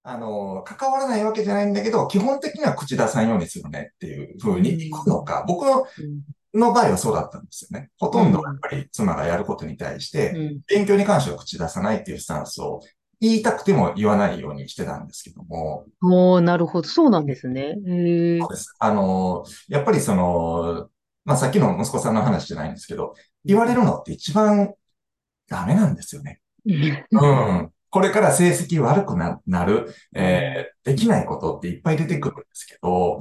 関わらないわけじゃないんだけど、基本的には口出さんようにするねっていう風うに行くのん。 か。僕の場合はそうだったんですよね。ほとんどやっうん。 ぱり妻がやることに対して、 うん。 勉強に関しては口出さないっていうスタンスを言いたくても言わないようにしてたんですけども、 おー、なるほど。そうなんですね。へえ。 そうです。やっぱりまあ、さっきの息子さんの話じゃないんですけど、言われるのって一番ダメなんですよね。うん。これから成績悪くなる、 うん。 できないことっていっぱい出うん。 てくるんですけど、 うん。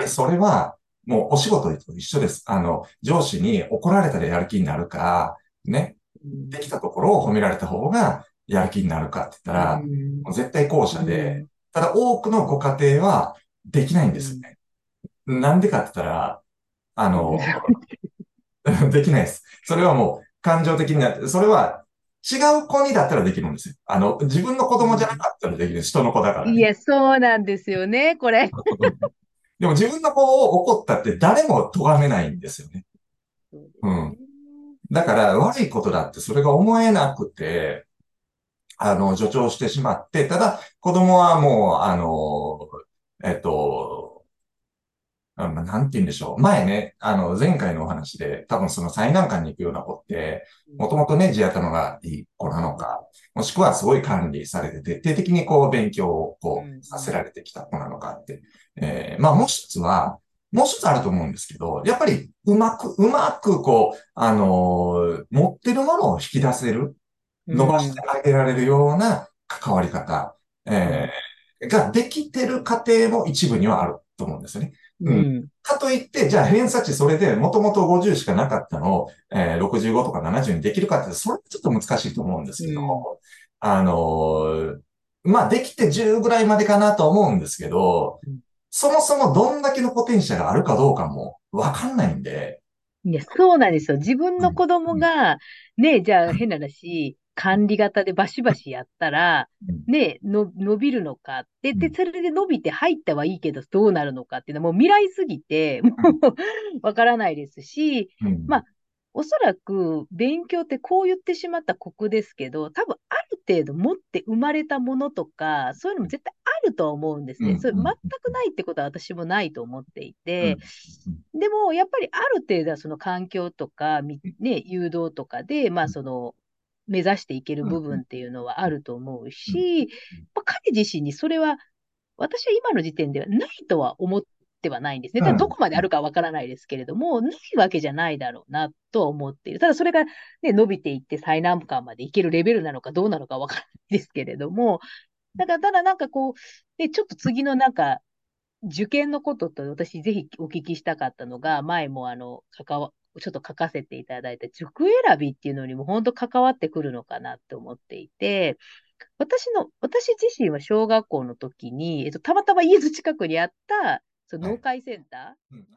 やっぱりそれは、もうお仕事と一緒です。上司に怒られたらやる気になるか、ね、 うん。 できたところを褒められた方がやる気になるかって言ったうら、 ん。 もう絶対後者で、 うん。 ただ多くのご家庭はできないんですよね。なんでかって言ったら、あうん。 の、できないです。それはもう感情的になって、それは違う子にだったらできるんですよ。自分の子供じゃなうん。 かったらできる。人の子だからね。 いや、そうなんですよね、これ。 でも自分の子を怒ったって誰も咎めないんですよね。 そうでうすね。 ん。だから悪いことだってそれが思えなくて、助長してしまって、ただ子供はもう、えっと、まあなんて言うんでしょう。前ね、前回のお話で、多分その最難関に行くような子って、 うん。 もともとね、地頭がいい子なのか、もしくはすごい管理されて徹底的にこう勉強をうこうさせん。 られてきた子なのかって。まあもう一つあると思うんですけど、やっぱりうまくこう、持ってるものを引き出せる、 う伸ばしてん。 あげられるような関わり方、えうん。 ができてる過程も一部にはあると思うんですよね。 ううん。 ん。 かといって、じゃあ偏差値それでもともと50しかなかったのを、65とか70にできるかって、それはちょっと難しいと思うんですけど、 うん。 あのまあ、できて10ぐらいまでかなと思うんですけど、そもそもどんだけのポテンシャルがあるかどうかもわかんないんで、 いや、そうなんですよ。自分うん、 の子供うん、 が、ね、じゃあ変な話、管理型でバシバシやったら、 うん、 ね、伸びるのかで、 うん、 それで伸びて入ったはいいけど、どうなるのかっていうのはもう未来すぎて、もうん、 うわからないですし、 うん、 まあ、おそらく勉強ってこう言ってしまった酷ですけど、多分ある程度持って生まれたものとか、そういうのも絶対あるとは思うんですね。 うん、 それ全くうん、 ないってことは私もないと思っていて、 うん、 でも、やっぱりある程度はその環境とか、ね、誘導とかで、まあその、目指していけるうん、 部分っていうのはあると思ううん、 し、まあ、彼自身にそれは、私は今の時点ではないとは思ってはないんですね。ただどこまであるかわからないですけれども、ないわけじゃないだろうなとは思っている。ただそれが、ね、伸びていって最難関までいけるレベルなのかどうなのかわからないですけれども、だからただなんかこう、ね、ちょっと次のなんか、受験のことと私ぜひお聞きしたかったのが、前もちょっと書かせていただいた塾選びっていうのにも本当関わってくるのかなって思っていて、私自身は小学校の時に、たまたま家の近くにあった、そのはい。 農会センター、 うん